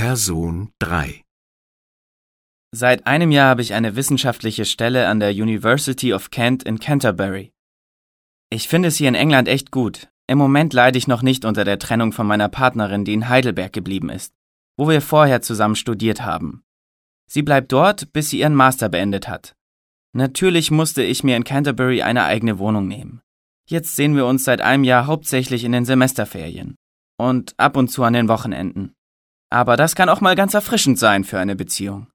Person 3. Seit einem Jahr habe ich eine wissenschaftliche Stelle an der University of Kent in Canterbury. Ich finde es hier in England echt gut. Im Moment leide ich noch nicht unter der Trennung von meiner Partnerin, die in Heidelberg geblieben ist, wo wir vorher zusammen studiert haben. Sie bleibt dort, bis sie ihren Master beendet hat. Natürlich musste ich mir in Canterbury eine eigene Wohnung nehmen. Jetzt sehen wir uns seit einem Jahr hauptsächlich in den Semesterferien und ab und zu an den Wochenenden. Aber das kann auch mal ganz erfrischend sein für eine Beziehung.